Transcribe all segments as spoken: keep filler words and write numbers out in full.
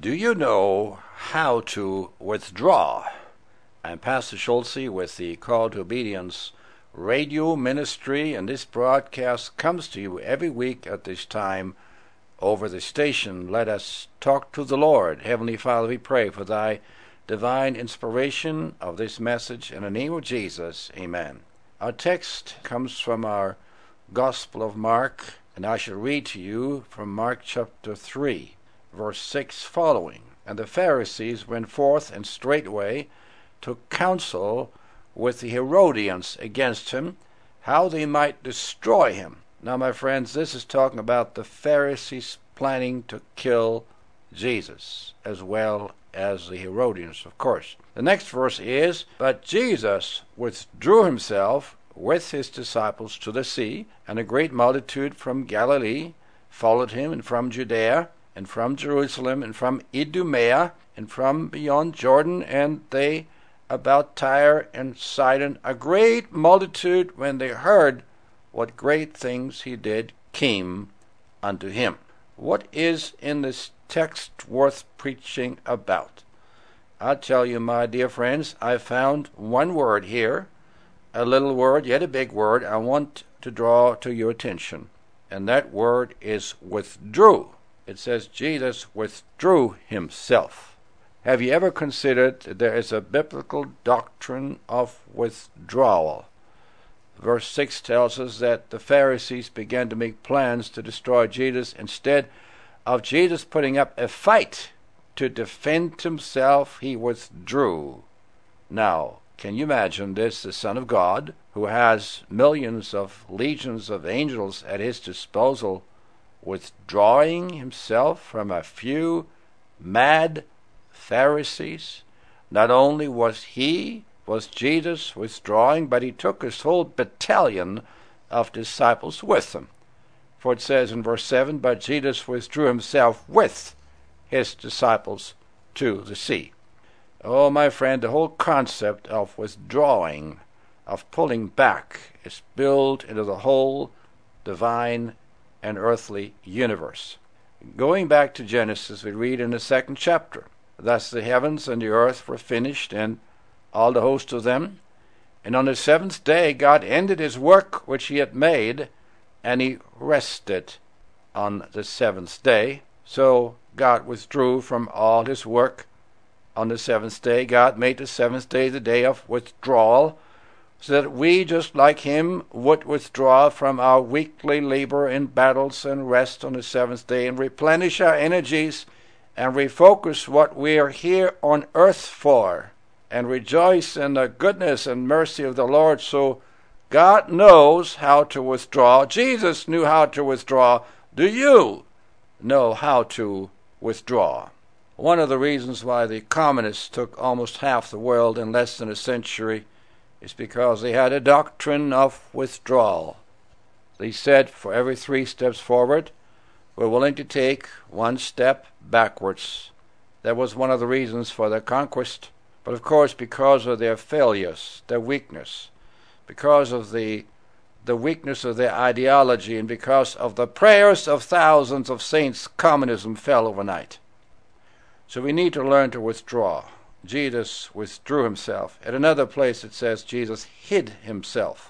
Do you know how to withdraw? I'm Pastor Schulze with the Call to Obedience radio ministry, and this broadcast comes to you every week at this time over the station. Let us talk to the Lord. Heavenly Father, we pray for thy divine inspiration of this message in the name of Jesus. Amen. Our text comes from our Gospel of Mark, and I shall read to you from Mark chapter three, verse six following. And the Pharisees went forth and straightway took counsel with the Herodians against him, how they might destroy him. Now, my friends, this is talking about the Pharisees planning to kill Jesus, as well as the Herodians, of course. The next verse is, But Jesus withdrew himself with his disciples to the sea, and a great multitude from Galilee followed him, and from Judea, and from Jerusalem, and from Idumea, and from beyond Jordan, and they about Tyre and Sidon, a great multitude, when they heard what great things he did, came unto him. What is in this text worth preaching about? I'll tell you, my dear friends, I found one word here, a little word, yet a big word, I want to draw to your attention, and that word is withdrew. It says Jesus withdrew himself. Have you ever considered that there is a biblical doctrine of withdrawal? Verse six tells us that the Pharisees began to make plans to destroy Jesus. Instead of Jesus putting up a fight to defend himself, he withdrew. Now, can you imagine this, the Son of God, who has millions of legions of angels at his disposal, withdrawing himself from a few mad Pharisees? Not only was he, was Jesus withdrawing, but he took his whole battalion of disciples with him. For it says in verse seven, But Jesus withdrew himself with his disciples to the sea. Oh, my friend, the whole concept of withdrawing, of pulling back, is built into the whole divine and earthly universe. Going back to Genesis, we read in the second chapter, Thus the heavens and the earth were finished, and all the host of them. And on the seventh day God ended his work which he had made, and he rested on the seventh day. So God withdrew from all his work on the seventh day. God made the seventh day the day of withdrawal, so that we, just like him, would withdraw from our weekly labor in battles and rest on the seventh day and replenish our energies and refocus what we are here on earth for, and rejoice in the goodness and mercy of the Lord. So God knows how to withdraw. Jesus knew how to withdraw. Do you know how to withdraw? One of the reasons why the communists took almost half the world in less than a century is because they had a doctrine of withdrawal. They said for every three steps forward, we're willing to take one step backwards. That was one of the reasons for their conquest. But of course, because of their failures, their weakness, because of the the weakness of their ideology, and because of the prayers of thousands of saints, communism fell overnight. So we need to learn to withdraw. Jesus withdrew himself. At another place it says Jesus hid himself.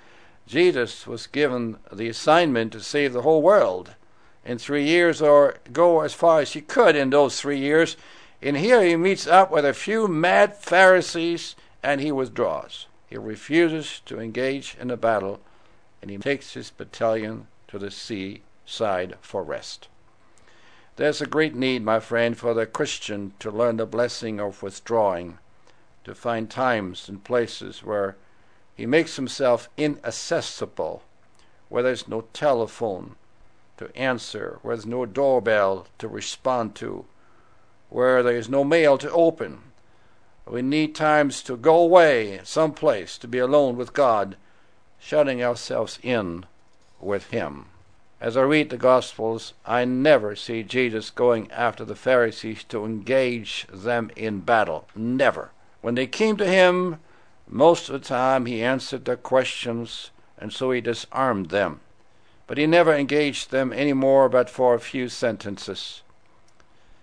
Jesus was given the assignment to save the whole world in three years, or go as far as he could in those three years. And here he meets up with a few mad Pharisees, and he withdraws. He refuses to engage in a battle, and he takes his battalion to the seaside for rest. There's a great need, my friend, for the Christian to learn the blessing of withdrawing, to find times and places where he makes himself inaccessible, where there's no telephone to answer, where there's no doorbell to respond to, where there is no mail to open. We need times to go away someplace, to be alone with God, shutting ourselves in with him. As I read the Gospels, I never see Jesus going after the Pharisees to engage them in battle. Never. When they came to him, most of the time he answered their questions, and so he disarmed them. But he never engaged them any more but for a few sentences.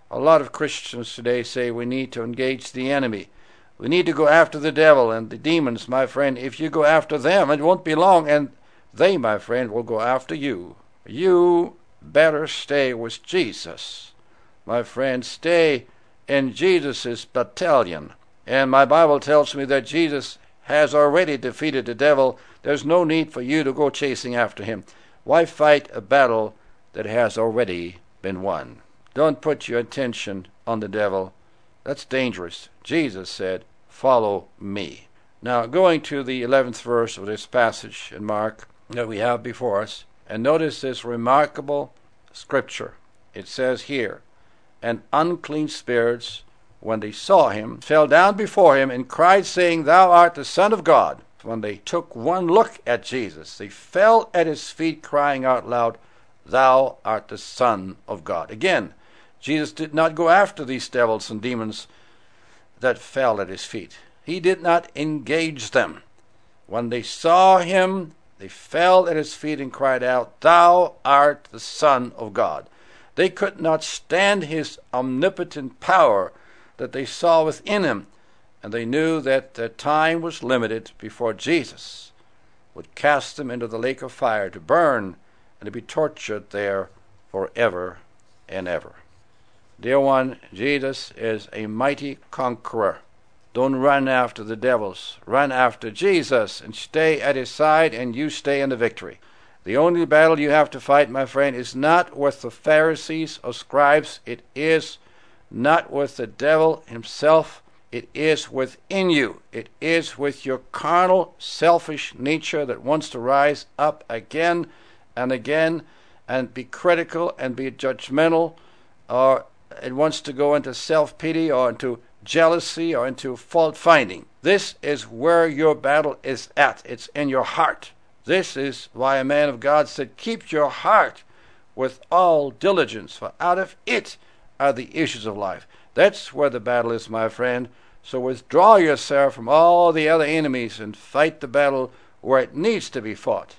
A lot of Christians today say we need to engage the enemy. We need to go after the devil and the demons, my friend. If you go after them, it won't be long, and they, my friend, will go after you. You better stay with Jesus. My friend, stay in Jesus' battalion. And my Bible tells me that Jesus has already defeated the devil. There's no need for you to go chasing after him. Why fight a battle that has already been won? Don't put your attention on the devil. That's dangerous. Jesus said, follow me. Now, going to the eleventh verse of this passage in Mark that we have before us, and notice this remarkable scripture. It says here, and unclean spirits, when they saw him, fell down before him and cried, saying, Thou art the Son of God. When they took one look at Jesus, they fell at his feet, crying out loud, Thou art the Son of God. Again, Jesus did not go after these devils and demons that fell at his feet. He did not engage them. When they saw him, they fell at his feet and cried out, Thou art the Son of God. They could not stand his omnipotent power that they saw within him, and they knew that their time was limited before Jesus would cast them into the lake of fire to burn and to be tortured there forever and ever. Dear one, Jesus is a mighty conqueror. Don't run after the devils. Run after Jesus and stay at his side, and you stay in the victory. The only battle you have to fight, my friend, is not with the Pharisees or scribes. It is not with the devil himself. It is within you. It is with your carnal, selfish nature that wants to rise up again and again and be critical and be judgmental, or it wants to go into self-pity or into jealousy or into fault-finding. This is where your battle is at. It's in your heart. This is why a man of God said, keep your heart with all diligence, for out of it are the issues of life. That's where the battle is, my friend. So withdraw yourself from all the other enemies and fight the battle where it needs to be fought.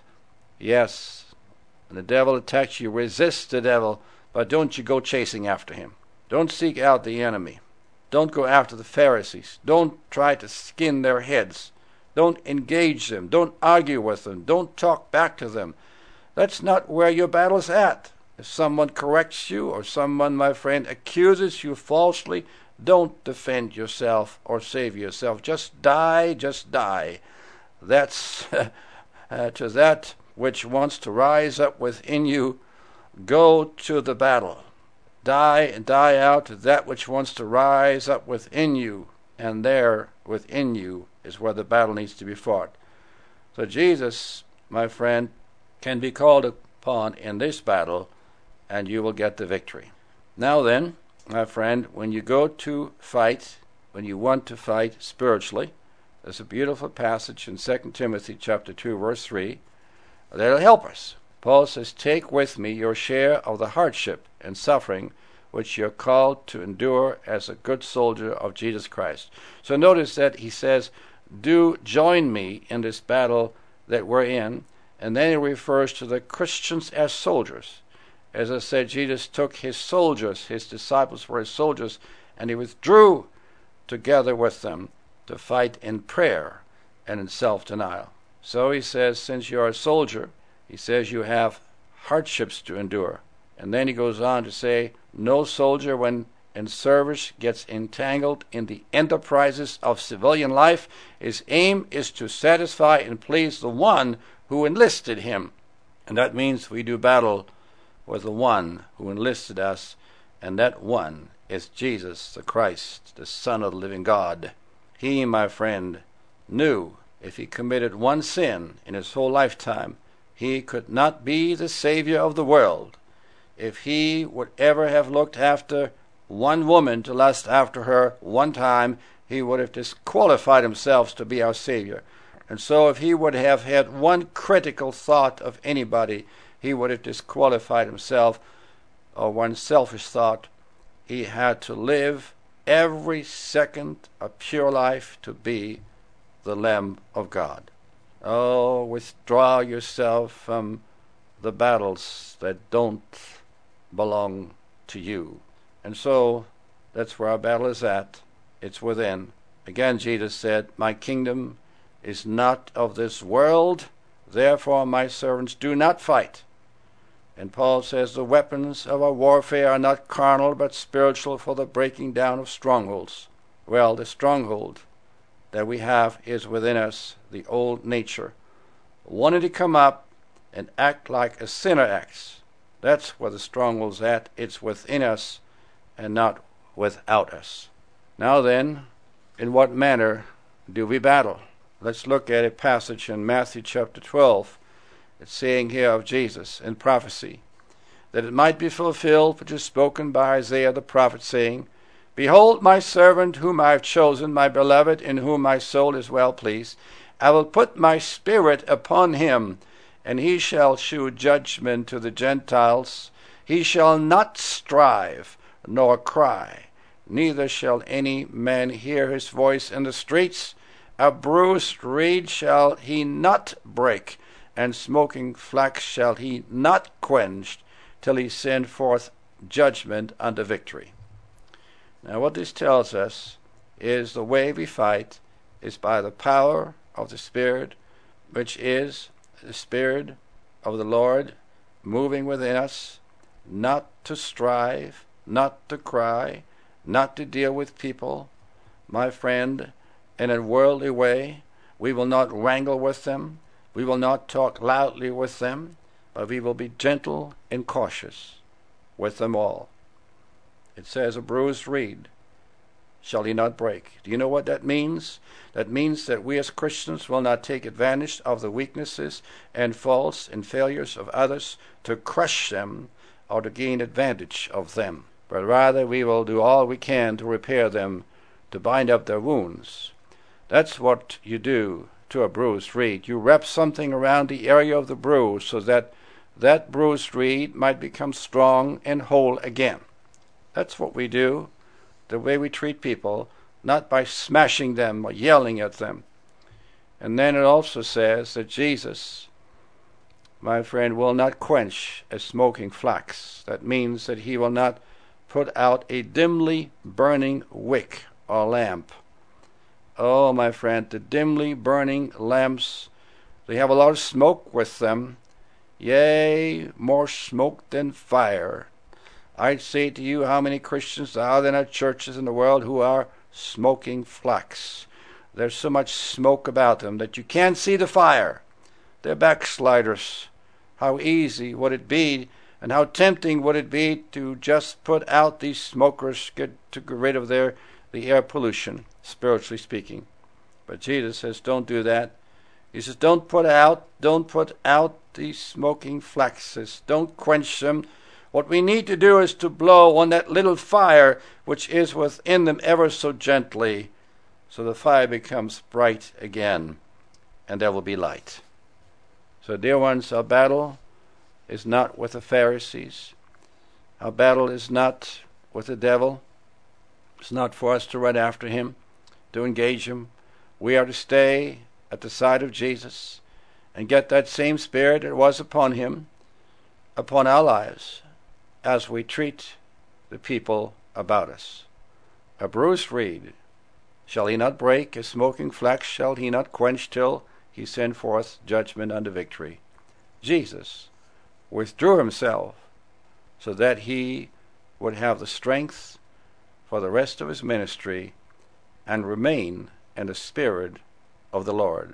Yes, when the devil attacks you, resist the devil, but don't you go chasing after him. Don't seek out the enemy. Don't go after the Pharisees. Don't try to skin their heads. Don't engage them. Don't argue with them. Don't talk back to them. That's not where your battle's at. If someone corrects you or someone, my friend, accuses you falsely, don't defend yourself or save yourself. Just die, just die. That's uh, to that which wants to rise up within you, go to the battle. Die and die out to that which wants to rise up within you, and there within you is where the battle needs to be fought. So Jesus, my friend, can be called upon in this battle, and you will get the victory. Now then, my friend, when you go to fight, when you want to fight spiritually, there's a beautiful passage in Second Timothy chapter two, verse three, that'll help us. Paul says, take with me your share of the hardship and suffering which you're called to endure as a good soldier of Jesus Christ. So notice that he says, do join me in this battle that we're in, and then he refers to the Christians as soldiers. As I said, Jesus took his soldiers, his disciples were his soldiers, and he withdrew together with them to fight in prayer and in self-denial. So he says, since you're a soldier, he says you have hardships to endure. And then he goes on to say, no soldier when in service gets entangled in the enterprises of civilian life. His aim is to satisfy and please the one who enlisted him. And that means we do battle with the one who enlisted us, and that one is Jesus the Christ, the Son of the living God. He, my friend, knew if he committed one sin in his whole lifetime, he could not be the Savior of the world. If he would ever have looked after one woman to lust after her one time, he would have disqualified himself to be our Savior. And so if he would have had one critical thought of anybody, he would have disqualified himself, or one selfish thought. He had to live every second a pure life to be the Lamb of God. Oh, withdraw yourself from the battles that don't belong to you. And so that's where our battle is at. It's within. Again, Jesus said, my kingdom is not of this world, therefore my servants do not fight. And Paul says, the weapons of our warfare are not carnal, but spiritual, for the breaking down of strongholds. Well, the stronghold that we have is within us, the old nature, wanting to come up and act like a sinner acts. That's where the stronghold's at. It's within us and not without us. Now then, in what manner do we battle? Let's look at a passage in Matthew chapter twelve. It's saying here of Jesus in prophecy, that it might be fulfilled which is spoken by Isaiah the prophet, saying, behold my servant whom I have chosen, my beloved, in whom my soul is well pleased. I will put my spirit upon him, and he shall shew judgment to the Gentiles. He shall not strive nor cry, neither shall any man hear his voice in the streets. A bruised reed shall he not break, and smoking flax shall he not quench, till he send forth judgment unto victory. Now what this tells us is the way we fight is by the power of the Spirit, which is the Spirit of the Lord moving within us, not to strive, not to cry, not to deal with people, my friend, in a worldly way. We will not wrangle with them. We will not talk loudly with them, but we will be gentle and cautious with them all. It says, a bruised reed shall he not break. Do you know what that means? That means that we as Christians will not take advantage of the weaknesses and faults and failures of others to crush them or to gain advantage of them, but rather we will do all we can to repair them, to bind up their wounds. That's what you do to a bruised reed. You wrap something around the area of the bruise so that that bruised reed might become strong and whole again. That's what we do, the way we treat people, not by smashing them or yelling at them. And then it also says that Jesus, my friend, will not quench a smoking flax. That means that he will not put out a dimly burning wick or lamp. Oh, my friend, the dimly burning lamps, they have a lot of smoke with them. Yea, more smoke than fire. I'd say to you, how many Christians are there in our churches in the world who are smoking flax? There's so much smoke about them that you can't see the fire. They're backsliders. How easy would it be, and how tempting would it be to just put out these smokers, get to get rid of their the air pollution, spiritually speaking. But Jesus says, don't do that. He says, don't put out, don't put out these smoking flaxes. Don't quench them. What we need to do is to blow on that little fire which is within them ever so gently, so the fire becomes bright again, and there will be light. So, dear ones, our battle is not with the Pharisees. Our battle is not with the devil. It's not for us to run after him, to engage him. We are to stay at the side of Jesus and get that same spirit that was upon him, upon our lives, as we treat the people about us. A bruised reed shall he not break, a smoking flax shall he not quench, till he send forth judgment unto victory. Jesus withdrew himself so that he would have the strength for the rest of his ministry and remain in the Spirit of the Lord.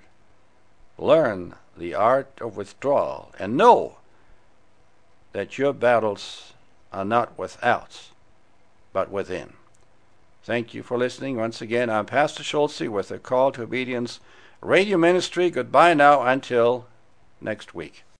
Learn the art of withdrawal and know that your battles are not without, but within. Thank you for listening. Once again, I'm Pastor Schulze with the Call to Obedience Radio Ministry. Goodbye now until next week.